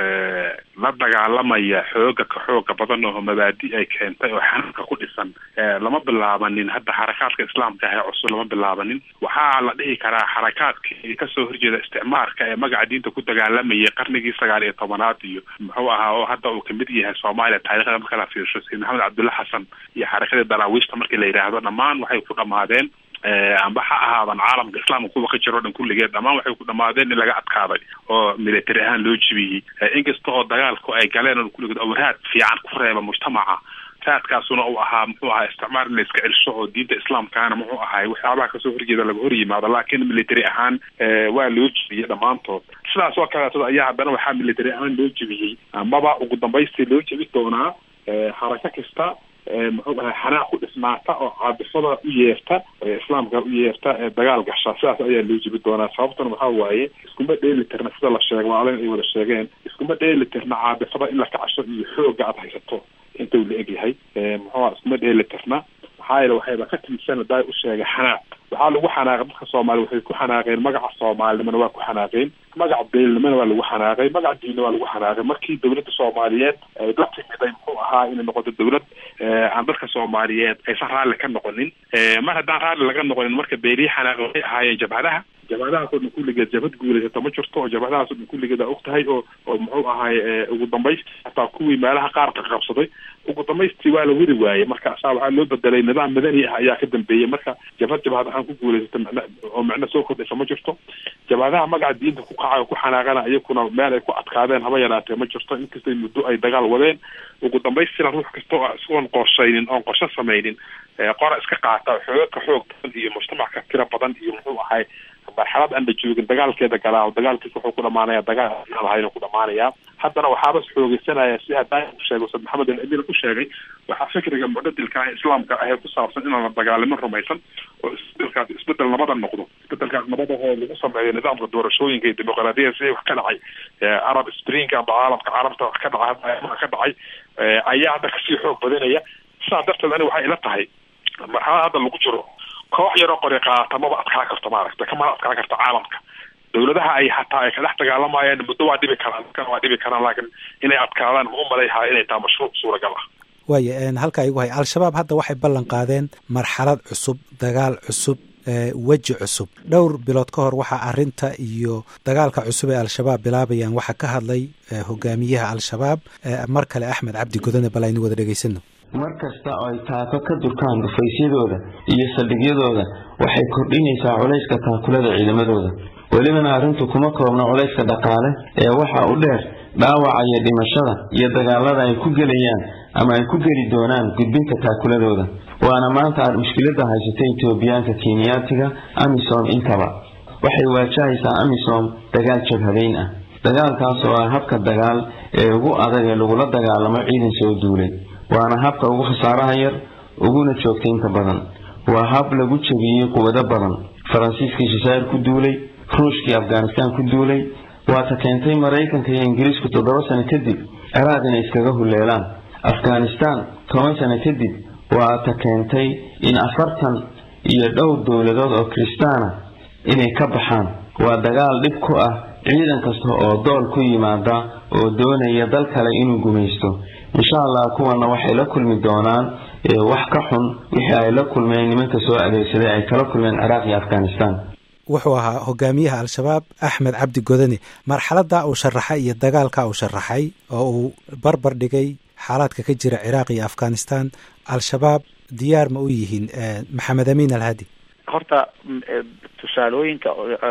la dagaalamaya xooga badan oo mabaadi ay keentay oo xanka ku dhisan lama bilaabanin hadda xarakaadka islaamka ah cusub lama bilaabanin waxaa la dhihi karaa xarakaadkii ka soo horjeeda isticmaalka ee magaca diinta ku dagaalamaya qarnigii 19aad iyo muxuu ahaa oo hadda uu kamid yahay Soomaaliya taariikhda marka la fiiriyo Sheekh Maxamed Cabdulla Xasan iyo xarakada daraawiishta markii la yiraahdo dhamaan waxay ku dhamaadeen amba ha ahaadan caalamka islaamka kuwa ka jiro dhan kulligeed dhamaan waxay ku dhamaadeen in laga adkaaday oo military ahaan loo jibiyey inkastoo dagaalku ay galeen oo kulligeed awraad fiican ku reeba mujtamaca taadkaasuna uu ahaa muxuu ahaa isticmaal in la iska celsho oo diinta islaamkaana muxuu ahaa waxyaabaha kasoo horjeeda laga hor yimaado laakiin military ahaan waa loo jibiyey dhamaantood sidaas oo kaleeto ayaa haddana waxaa military ahaan loo jibiyey amaba ugu dambaystii loo jibi doonaa xaraka kasta muxuu ahaa xanaaq ku dhismaata oo caabifada u yeerta islaamka u yeerta dagaal gasha sidaas ayaa loo jibi doonaa sababtuna waxaa waaye iskuma dheelitirna sida la sheegay waalin ay wada sheegeen iskuma dheelitirna caabifada in la kacasho iyo xooga aad haysato inta uu la egyahay muxuu iskuma dheelitirna maxaa yeele waxayba ka timsan daay u sheegay xanaaq waxaa lagu xanaaqay dadka Soomaali waxay ku xanaaqeen magaca Soomaalinimada waa ku xanaaqeen magaca beelnimada waa lagu xanaaqay magaca diinna waa lagu xanaaqay markii dawladda Soomaaliyeed ay la timiday muxuu ahaa in noqoto dawlad aan dadka Soomaaliyeed ay raalli ka noqonin mar haddaan raalli laga noqonin marka beelii xanaaqay ahaayeen jabhadaha oo kulligeed jabhad guuleysata ma jirto oo jabhadahaas oo kulligeed og tahay oo muxuu ahaay ugu dambaystii hataa kuwii meelaha qaar ka qabsaday ugu dambaystii waa la wadi waayey marka asaa waxaa loo bedelay nidaam madani ah ayaa ka dambeeyey marka jabhad aan ku guuleysata oo macna soo kordhaysa ma jirto jabhadaha magaca diinta ku kacay oo ku xanaaqana iyaguna meel ay ku adkaadeen haba yaraatee ma jirto inkastoo muddo ay dagaal wadeen ugu dambaystii ruux kasta oo iskoon qorshaynin oo qorshe samaynin qora iska qaata xoog iyo mujtamac tira badan iyo muxuu ahaay marxalad aan la joogin dagaalkeeda galaa dagaalkiisa wuxuu ku dhamaanaya dagaal aan ku dhamaanaya haddana waxaaba xoogaysanaya si hadda sheego Sheekh Maxamed al-Amin ku sheegay waxa fikriga mu'tadilka islaamka ah ku saabsan in la dagaalamo rumaysan oo isbedel nabada noqdo isbedelkaas nabada oo lagu sameeyo nidaamka doorashooyinka iyo dimuqraadiyadda si wax ka dhacay Arab Spring amba caalamka wax ka dhacay ayaa hadda kasii xoog badanaya sidaa darteed ani waxay ila tahay marxalada hadda lagu jiro koox yar oo qori qaata ma adkaa karto maaragtay kama adkaa karto caalamka dawladaha ay hataa ay kala dagaalamayaan muddo waa dhibi karaan laakiin inay adkaadaan ma u maleeyahay inay tahay mashruuc suuragal ah waaye halka igu hay al-shabaab hadda waxay ballan qaadeen marxalad cusub dagaal cusub weji cusub dhowr bilood ka hor waxaa arinta iyo dagaalka cusub ee al-shabaab bilaabayaan waxaa ka hadlay hogaamiyaha al-shabaab mar kale Axmed Cabdi Godane bal aynu wada dhageysano mar kasta oo ay taako ka durkaan dhufaysyadooda iyo saldhigyadooda waxay kordhinaysaa culayska taakulada ciidamadooda welibana arrintu kuma koobna culayska dhaqaale ee waxa u dheer dhaawaca iyo dhimashada iyo dagaalada ay ku gelayaan ama ay ku geli doonaan gudbinta taakuladooda waana maanta mushkiladda haysata Itoobiyaanka Kenyaatiga AMISOM intaba waxay waajahaysaa AMISOM dagaal jabhadeyn ah dagaalkaas oo ah habka dagaal ee ugu adag ee lagula dagaalamo ciidan soo duulay waana habka ugu khasaaraha yar uguna joogtaynta badan waa hab lagu jabiyey quwado badan Faransiiskii Jazaa'ir ku duulay Ruushkii Afghanistan ku duulay waa ta keentay Mareykanka iyo Ingiriisku 7 sano kadib Ciraaq inay iskaga huleelaan Afghanistan 10 sano kadib waa ta keentay in 40 iyo dhowr dowladood oo Kristaana inay ka baxaan waa dagaal dhib ku ah ciidan kasta oo dool ku yimaada oo doonaya dal kale inuu gumaysto insha Allah kuwana waxay la kulmi doonaan wax ka xun wixii ay la kulmeen nimanka soo adeegsaday ay kala kulmeen Ciraaq iyo Afghanistan wuxuu ahaa hogaamiyaha al-shabaab Axmed Cabdi Godane marxaladda uu sharaxay iyo dagaalka uu sharaxay oo uu barbar dhigay xaaladka ka jira Ciraaq iyo Afghanistan al-shabaab diyaar ma u yihiin Maxamed Amin al-Hadi horta tusaalooyinka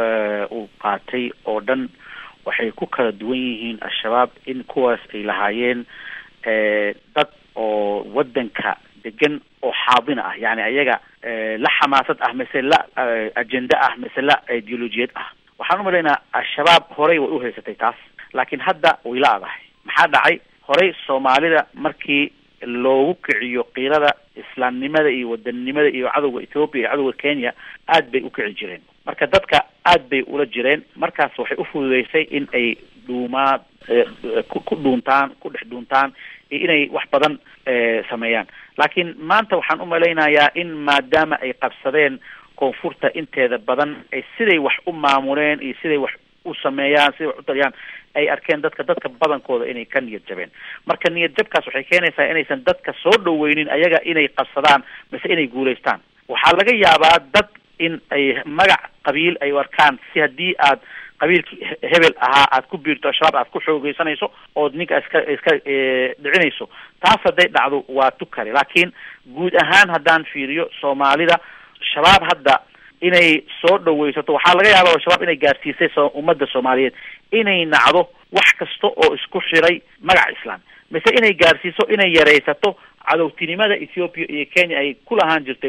uu qaatay oo dhan waxay ku kala duwan yihiin al-shabaab in kuwaas ay lahaayeen dad oo wadanka degan oo xaadin ah yani ayaga la xamaasad ah mesela agenda ah mesela ideolojiyad ah waxaan u maleynaa al-shabaab horey way u haysatay taas laakiin hadda way la adahay maxaa dhacay horey Soomaalida markii loogu kiciyo qiirada islaamnimada iyo wadannimada iyo cadawga Ethiopia iyo cadawga Kenya aad bay u kici jireen marka dadka aad bay ula jireen markaas waxay u fududeysay in ay dhuumaad ku dhex dhuuntaan iyo inay wax badan sameeyaan. laakiin maanta waxaan u malaynayaa in maadaama ay qabsadeen koonfurta inteeda badan ay siday wax u maamuleen iyo siday wax u sameeyaan, siday wax u taliyaan, ay arkeen dadka badankooda inay ka niyad jabeen. marka niyad jabkaas waxay keenaysaa inaysan dadka soo dhaweynin ayaga inay qabsadaan mise inay guulaystaan. waxaa laga yaabaa dad in ay magac qabiil ay arkaan, si haddii aad qabiilkii hebel ahaa aad ku biirto shabaab aad ku xoogeysanayso ood ninka iska dhicinayso, taas hadday dhacdo waa tu kale. laakiin guud ahaan haddaan fiiriyo soomaalida, shabaab hadda inay soo dhaweysato, waxaa laga yaaba shabaab inay gaarsiisay ummadda soomaaliyeed inay nacdo wax kasta oo isku xiray magaca islaam, mise inay gaarsiiso inay yaraysato cadowtinimada Ethiopia iyo Kenya ay ku lahaan jirtay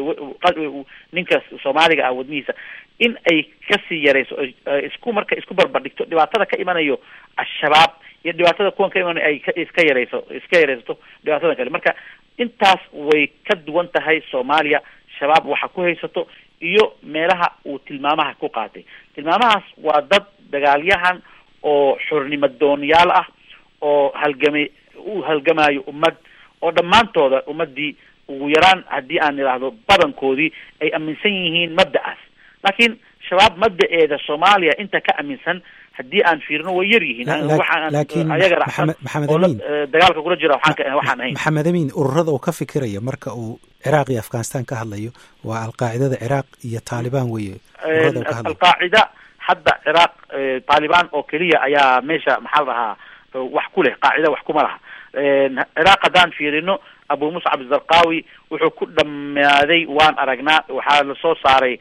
ninka Soomaaliga ah wadnihiisa, in ay kasii yarayso isku barbardhigto dhibaatada ka imanayo al-shabaab iyo dhibaatada kuwan ka imanayo ay iska yaraysato dhibaatada kale. marka intaas way ka duwan tahay Soomaaliya shabaab waxa ku haysato iyo meelaha uu tilmaamaha ku qaatay. tilmaamahaas waa dad dagaalyahan oo xornimo doonyaal ah oo halgamayo ummad oo dhammaantooda ummadii ugu yaraan haddii aan idhaahdo badankoodii ay aaminsan yihiin mabda'aas. laakiin shabaab mabda'eeda Soomaaliya inta ka aaminsan haddii aan fiirino way yar yihiin. laakiin maxamed amiin dagaalka kula jira waxaan ahayn maxamed amiin ururada uu ka fikirayo marka uu Ciraaq iyo Afghanistan ka hadlayo waa alqaacidada Ciraaq iyo Taliban weeye. alqaacida hadda Ciraaq Taliban oo keliya ayaa meesha maxaa lahaa wax ku leh, qaacida wax kuma laha. Ciraaq haddaan fiirino Abu Mus'ab al-Zarqawi wuxuu ku dhammaaday, waan aragnaa, waxaa la soo saaray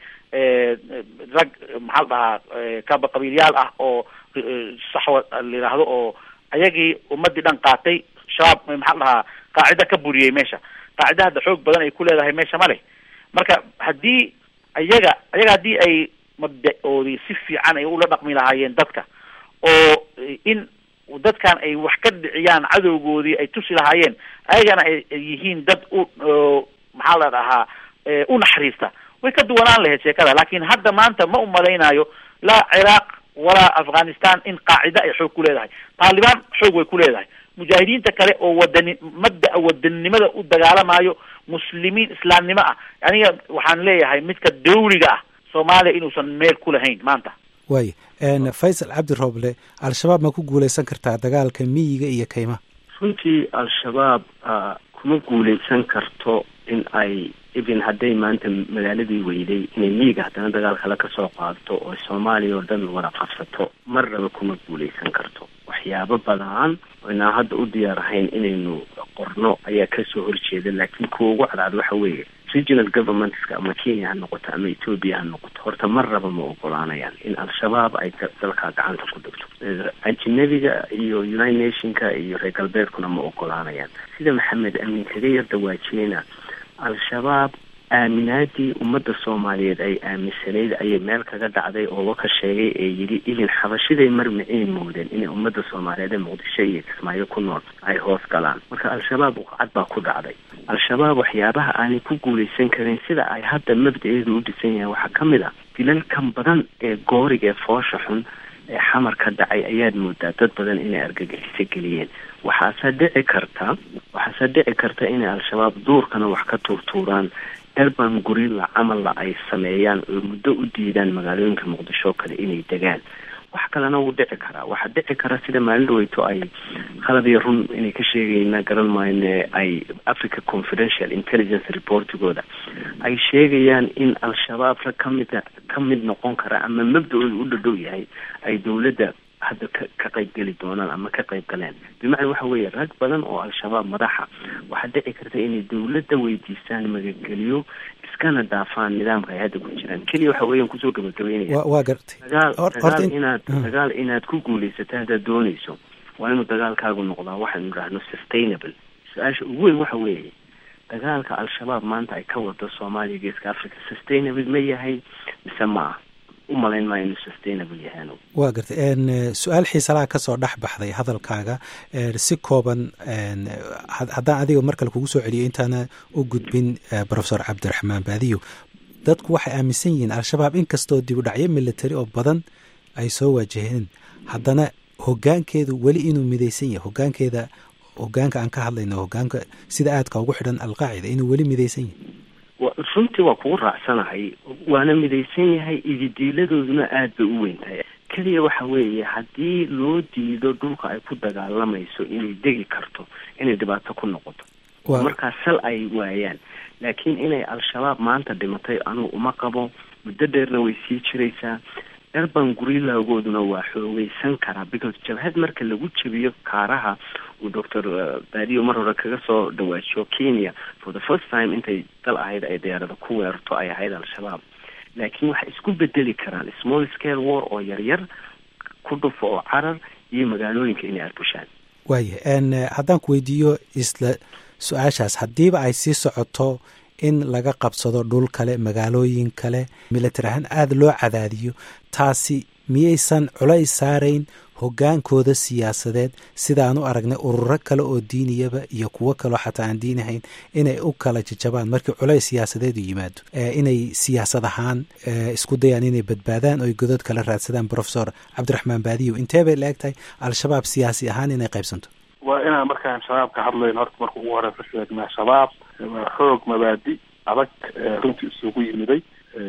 rag maxaa lahaa kaba qabiilyaal ah oo saxwa la yidhaahdo oo ayagii ummadii dhan qaatay. shabaab maxaa lahaa qaacida ka buriyey meesha, qaacida hadda xoog badan ay ku leedahay meesha ma leh. marka haddii ayaga haddii ay mabda-oodii si fiican ay ula dhaqmi lahaayeen dadka, oo in dadkan ay wax ka dhiciyaan cadowgoodii ay tusi lahaayeen, ayagana ay yihiin dad maxaa la dhahaa u naxariista, way ka duwanaan lahayd sheekada. laakiin hadda maanta ma umalaynayo laa Ciraaq walaa Afghanistan in qaacida ay xoog ku leedahay. Taliban xoog way ku leedahay. mujaahidiinta kale oo mabda'a wadaninimada u dagaalamayo muslimiin islaamnimo ah, aniga waxaan leeyahay midka dawliga ah Soomaaliya inuusan meel ku lahayn maanta. waay Faysal Cabdi Rooble, al-shabaab ma ku guuleysan kartaa dagaalka miyiga iyo kaymaha? runtii al-shabaab kuma guuleysan karto in ay ibn hadday maanta magaaladii weyday inay miyiga haddana dagaal kale ka soo qaadato oo Soomaaliya oo dhan wada qabsato, marnaba kuma guuleysan karto. waxyaabo badan oo inaan hadda u diyaar ahayn inaynu qorno ayaa kasoo horjeeda, laakiin kuwa ugu cadcad waxa weeye regional governmentska ama Kenya ha noqoto ama Ethiopia ha noqoto, horta marnaba ma ogolaanayaan in al-shabaab ay dalka gacanta ku dhigto. ajnabiga iyo United Nationska iyo reer galbeedkuna ma ogolaanayaan. sida maxamed amiin kaga yar dawaajiyeyna, al-shabaab aaminaadii ummadda Soomaaliyeed ay aaminsanayd ayay meel kaga dhacday oo ka sheegay ee yidhi ilin xabashiday marmiciin moodeen inay ummadda Soomaaliyeed ee Muqdisho iyo Kismaayo ku nool ay hoos galaan. marka al-shabaab cad baa ku dhacday. al-shabaab waxyaabaha aanay ku guuleysan karin sida ay hadda mabdaeedu u dhisan yahay waxaa ka mid ah dilalkan badan ee gooriga ee foosha xun ee xamar ka dhacay ayaad moodaa dad badan inay argagixiso geliyeen. waxaase dhici karta inay al-shabaab duurkana wax ka tuurtuuraan, urban gorilla camalla ay sameeyaan oo muddo u diidaan magaalooyinka Muqdisho kale inay degaan. wax kalena wuu dhici karaa. waxaa dhici kara sida maalin dhaweyto ay qalad iyo run inay ka sheegayna garan mayne ay Africa Confidential Intelligence reportigooda ay sheegayaan in al-shabaab ka mid noqon kara ama mabda'oodu u dhadhow yahay ay dawladda hadda ka qayb geli doonaan ama ka qayb galeen. bimacna waxa weeye rag badan oo al-shabaab madaxa waxaa dhici karta inay dawladda weydiistaan magageliyo iskana dhaafaan nidaamka ay hadda ku jiraan. keliya waxa weeyaan kusoo gabagabeynaya waa gartay dagaal inaad ku guulaysato haddaad doonayso waa inuu dagaalkaagu noqdaa waxaynu idhaahno sustainable. su-aasha ugu weyn waxa weeye dagaalka al-shabaab maanta ay ka wado Soomaaliya geeska Africa sustainable ma yahay mise ma aha? umalayn maayo inuu sustainable yahay. waa gartay su-aal xiisalaha kasoo dhex baxday hadalkaaga si kooban haddaan adiga markale kugu soo celiyo intaana u gudbin Professor Cabdiraxmaan Baadiyo. dadku waxay aaminsan yihiin al-shabaab inkastoo dib u dhacyo military oo badan ay soo waajaheen, haddana hoggaankeedu weli inuu midaysan yahay, hoggaankeeda hoggaanka aan ka hadlayno, hoggaanka sida aadka ugu xidhan alqaacida, inuu weli midaysan yahay? runtii waa kugu raacsanahay, waana midaysan yahay, ididiiladooduna aad bay u weyn tahay. keliya waxa weeye haddii loo diido dhulka ay ku dagaalamayso inay degi karto, inay dhibaato ku noqoto, markaas sal ay waayaan. laakiin inay al-shabaab maanta dhimatay anugu uma qabo, muddo dheerna way sii jiraysaa. urban gurilaagooduna waa xoogeysan karaa, because jabhad marka lagu jabiyo kaaraha uu Dr. Badio mar hore kaga soo dhawaajiyo Kenya for the first time intay dal ahayd ay diyaarada ku weerarto ay ahayd al-shabaab. laakiin waxay isku bedeli karaan small scale war oo yaryar ku dhufo oo carar iyo magaalooyinka inay arbushaan. waayahay haddaan ku weydiiyo isla su-aashaas, haddiiba ay sii socoto in laga qabsado dhul kale, magaalooyin kale, military ahaan aada loo cadaadiyo, taasi miyaysan culays saarayn hoggaankooda siyaasadeed sidaan u aragnay ururo kale oo diiniyaba iyo kuwo kaleo xataa aan diinahayn inay u kala jajabaan markii culays siyaasadeed u yimaado, inay siyaasad ahaan isku dayaan inay badbaadaan oy godod kala raadsadaan? Professor cabdiraxmaan Baadiyo, intee bay la eg tahay al-shabaab siyaasi ahaan inay qaybsanto? waa inaan markaan shabaab ka hadlayn horta marka ugu horeysa sheegnaa shabaab waa xoog mabaadi adag runtii isugu yimiday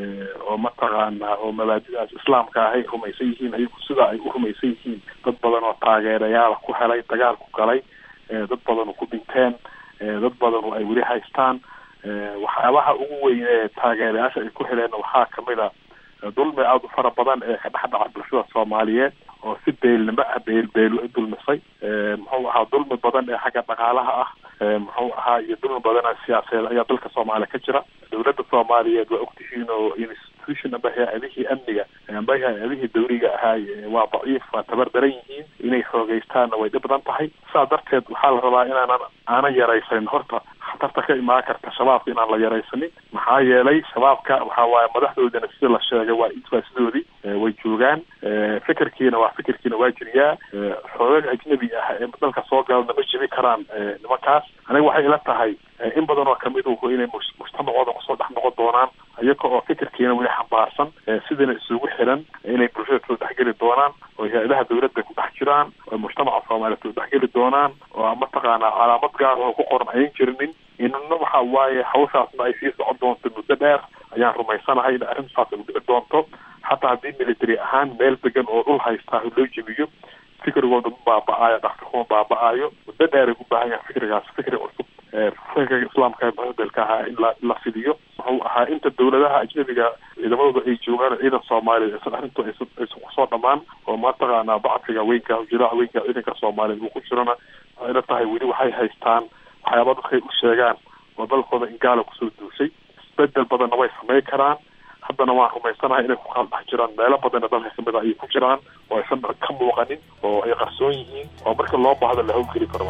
oo mataqaanaa oo mabaadidaas islaamka ahay rumaysan yihiin, ayagu sida ay u rumaysan yihiin dad badan oo taageerayaal ku helay, dagaal ku galay, dad badan oo ku dhinteen, dad badan oo ay weli haystaan. waxyaabaha ugu weyn ee taageerayaasha ay ku heleen waxaa kamid a dulmi aada u fara badan ee ka dhex dhaca bulshada Soomaaliyeed oo si beelnimo ah beelu u dulmisay. muxuu ahaa dulmi badan ee xagga dhaqaalaha ah, muxuu ahaa iyo dulmi badan oo siyaasadeed ayaa dalka Soomaaliya ka jira. dowladda Soomaaliyeed waa ogtihiin oo institution amba hay'adihii amniga amba hay'adihii dawliga ahaa waa daciif, waa tabar daran yihiin, inay xoogeystaanna way dhib badan tahay. saa darteed waxaa la rabaa aanan yaraysanin horta khatarta ka imaan karta shabaabka, inaan la yaraysanin. maxaa yeelay shabaabka waxaa waaye madaxdoodana sida la sheegay waa intifaasidoodii way joogaan, fikirkiina waa jiriyaa. xoogag ajnabi ah ee dalka soo galana ma jibi karaan nimankaas. aniga waxay ila tahay in badan oo kamid uhu inay mujtamacooda kusoo dhex noqon doonaan, iyaga oo fikirkiina weli xambaarsan, sidana isugu xiran, inay bulshada soo dhexgeli doonaan, oo hay-adaha dawladda ku dhex jiraan, oo mujtamaca Soomaaliyeed soo dhexgeli doonaan, oo mataqaanaa calaamad gaar oo ku qoran ayan jirinin. inna waxa waaye hawshaasna ay sii socon doonto muddo dheer ayaan rumaysanahay in arrintaas ay dhici doonto. xataa haddii military ahaan meel degan oo dhul haystaa loo jebiyo, fikirgooda ma baaba'aayo, dhaqankuma baaba'aayo. muddo dheer ay u baahan yahay fikrigaas, fikri cusub, fikriga islaamka bedelka ahaa in la fidiyo. wuxuu ahaa inta dawladaha ajnabiga ciidamadooda ay joogaan ciidan Soomaaliyeed aysan arrintu aysan kusoo dhamaan, oo mataqaanaa bacsiga weynka hujuraha weynka ciidanka Soomaaliyeed uu ku jirana ila tahay weli waxay haystaan waxyaaba dadkay u sheegaan oo dalkooda in gaala kusoo duushay. isbedel badanna way samayn karaan. haddana waan rumaysanahay inay ku kala dhex jiraan meelo badanna dalka kamid a ayay ku jiraan oo aysan ka muuqanin, oo ay qarsoon yihiin, oo marka loo baahdo la hawlgeli karo.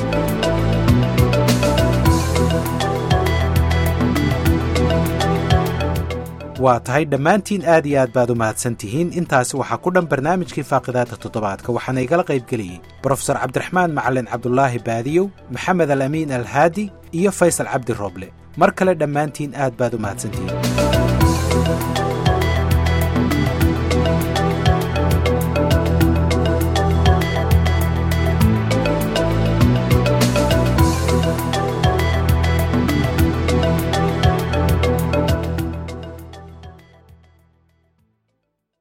waa tahay dhammaantiin aad iyo aad baad u mahadsan tihiin. intaasi waxaa ku dhan barnaamijkii faaqidaada toddobaadka, waxaana igala qayb geliyey Professor cabdiraxmaan macalin cabdulaahi Baadiyow, maxamed al-amiin al-haadi iyo faysal cabdi rooble. mar kale dhammaantiin aad baad u mahadsantihiin.